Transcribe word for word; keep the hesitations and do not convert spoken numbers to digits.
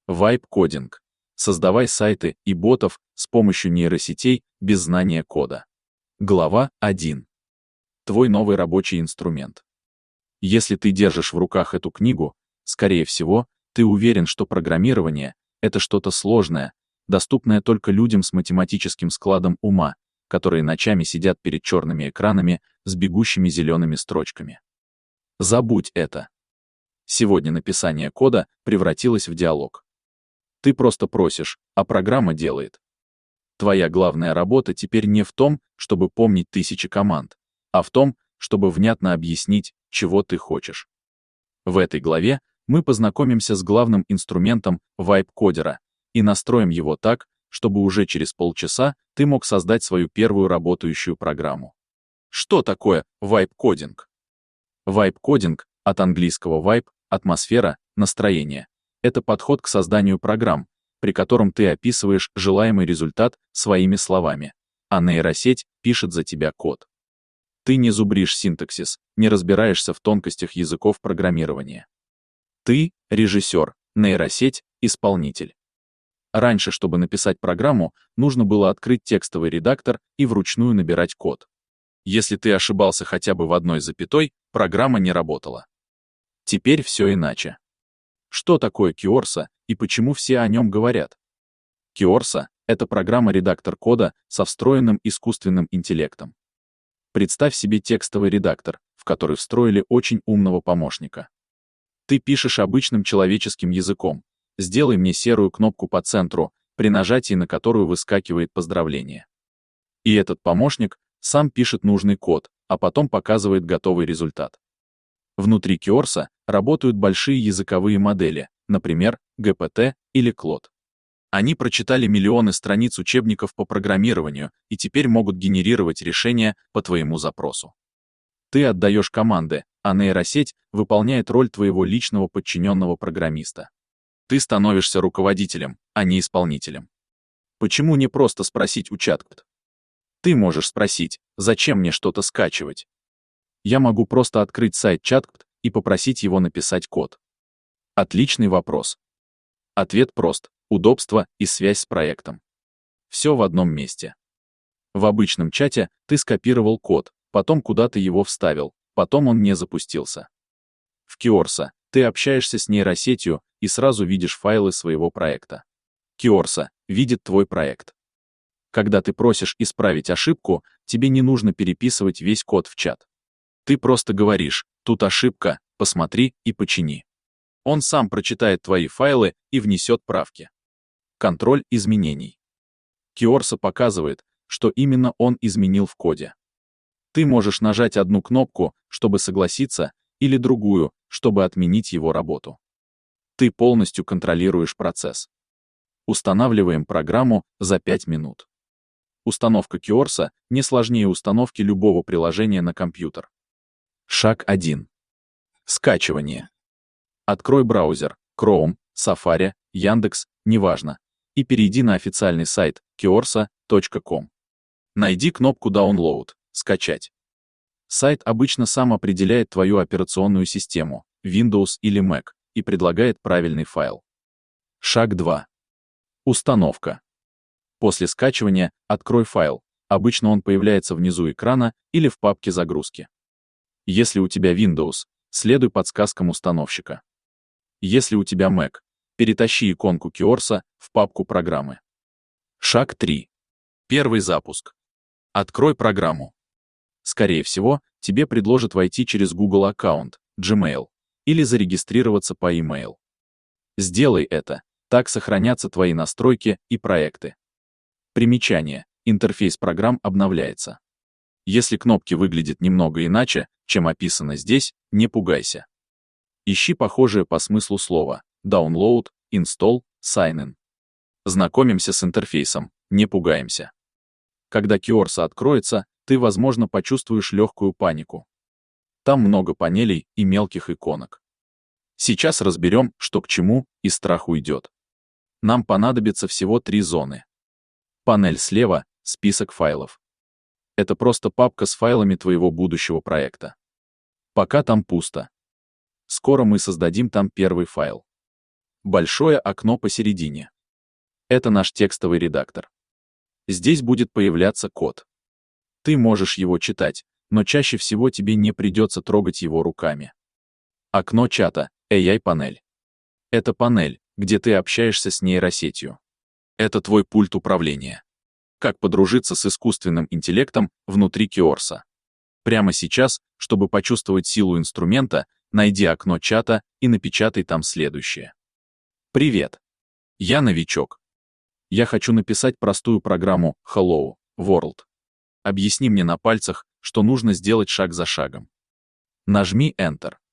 Вайб-кодинг. Создавай сайты и ботов с помощью нейросетей без знания кода. Глава один. Твой новый рабочий инструмент. Если ты держишь в руках эту книгу, скорее всего, ты уверен, что программирование — это что-то сложное, доступное только людям с математическим складом ума, которые ночами сидят перед черными экранами с бегущими зелеными строчками. Забудь это. Сегодня написание кода превратилось в диалог. Ты просто просишь, а программа делает. Твоя главная работа теперь не в том, чтобы помнить тысячи команд, а в том, чтобы внятно объяснить, чего ты хочешь. В этой главе мы познакомимся с главным инструментом вайб-кодера и настроим его так, чтобы уже через полчаса ты мог создать свою первую работающую программу. Что такое вайб-кодинг? Вайб-кодинг, от английского vibe, атмосфера, настроение. Это подход к созданию программ, при котором ты описываешь желаемый результат своими словами, а нейросеть пишет за тебя код. Ты не зубришь синтаксис, не разбираешься в тонкостях языков программирования. Ты — режиссер, нейросеть — исполнитель. Раньше, чтобы написать программу, нужно было открыть текстовый редактор и вручную набирать код. Если ты ошибался хотя бы в одной запятой, программа не работала. Теперь все иначе. Что такое Киорса и почему все о нем говорят? Киорса — это программа-редактор кода со встроенным искусственным интеллектом. Представь себе текстовый редактор, в который встроили очень умного помощника. Ты пишешь обычным человеческим языком. Сделай мне серую кнопку по центру, при нажатии на которую выскакивает поздравление. И этот помощник сам пишет нужный код, а потом показывает готовый результат. Внутри Киорса работают большие языковые модели, например, джи пи ти или Клод. Они прочитали миллионы страниц учебников по программированию и теперь могут генерировать решения по твоему запросу. Ты отдаешь команды, а нейросеть выполняет роль твоего личного подчиненного программиста. Ты становишься руководителем, а не исполнителем. Почему не просто спросить у чат-код? Ты можешь спросить, зачем мне что-то скачивать? Я могу просто открыть сайт чат-код и попросить его написать код. Отличный вопрос. Ответ прост: удобство и связь с проектом. Все в одном месте. В обычном чате ты скопировал код, потом куда-то его вставил, потом он не запустился. В Киорса ты общаешься с нейросетью и сразу видишь файлы своего проекта. Киорса видит твой проект. Когда ты просишь исправить ошибку, тебе не нужно переписывать весь код в чат. Ты просто говоришь: тут ошибка, посмотри и почини. Он сам прочитает твои файлы и внесет правки. Контроль изменений. Киорса показывает, что именно он изменил в коде. Ты можешь нажать одну кнопку, чтобы согласиться, или другую, чтобы отменить его работу. Ты полностью контролируешь процесс. Устанавливаем программу за пять минут. Установка Киорса не сложнее установки любого приложения на компьютер. Шаг один. Скачивание. Открой браузер, Chrome, Safari, Яндекс, неважно, и перейди на официальный сайт киорса точка ком. Найди кнопку Download, скачать. Сайт обычно сам определяет твою операционную систему, Windows или Mac, и предлагает правильный файл. Шаг два. Установка. После скачивания открой файл, обычно он появляется внизу экрана или в папке загрузки. Если у тебя Windows, следуй подсказкам установщика. Если у тебя Mac, перетащи иконку Киорса в папку программы. Шаг три. Первый запуск. Открой программу. Скорее всего, тебе предложат войти через Google аккаунт, Gmail, или зарегистрироваться по e-mail. Сделай это, так сохранятся твои настройки и проекты. Примечание: интерфейс программ обновляется. Если кнопки выглядят немного иначе, чем описано здесь, не пугайся. Ищи похожее по смыслу слова: download, install, sign in. Знакомимся с интерфейсом, не пугаемся. Когда Киорса откроется, ты, возможно, почувствуешь легкую панику. Там много панелей и мелких иконок. Сейчас разберем, что к чему, и страх уйдет. Нам понадобится всего три зоны. Панель слева — список файлов. Это просто папка с файлами твоего будущего проекта. Пока там пусто. Скоро мы создадим там первый файл. Большое окно посередине. Это наш текстовый редактор. Здесь будет появляться код. Ты можешь его читать, но чаще всего тебе не придется трогать его руками. Окно чата, эй ай-панель. Это панель, где ты общаешься с нейросетью. Это твой пульт управления. Как подружиться с искусственным интеллектом внутри Киорса. Прямо сейчас, чтобы почувствовать силу инструмента, найди окно чата и напечатай там следующее. Привет. Я новичок. Я хочу написать простую программу Hello World. Объясни мне на пальцах, что нужно сделать шаг за шагом. Нажми Enter.